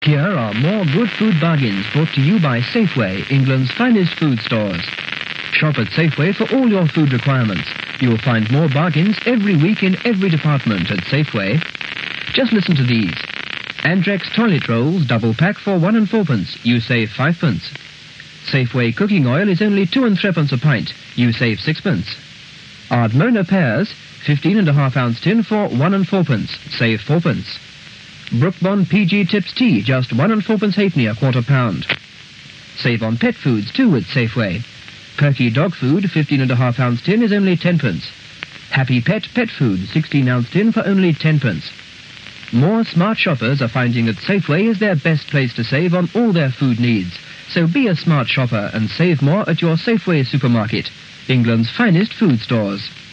Here are more good food bargains brought to you by Safeway, England's finest food stores. Shop at Safeway for all your food requirements. You'll find more bargains every week in every department at Safeway. Just listen to these. Andrex toilet rolls, double pack for 1 and 4pence. You save 5pence. Safeway cooking oil is only 2 and 3pence a pint. You save 6pence. Ardmona pears, 15.5 ounce tin for 1 and 4pence. Save 4pence. Brookbond PG Tips tea, just 1 and 4pence halfpenny a quarter pound. Save on pet foods too at Safeway. Perky dog food, 15.5 ounce tin is only 10pence. Happy Pet pet food, 16 ounce tin for only 10pence. More smart shoppers are finding that Safeway is their best place to save on all their food needs. So be a smart shopper and save more at your Safeway supermarket, England's finest food stores.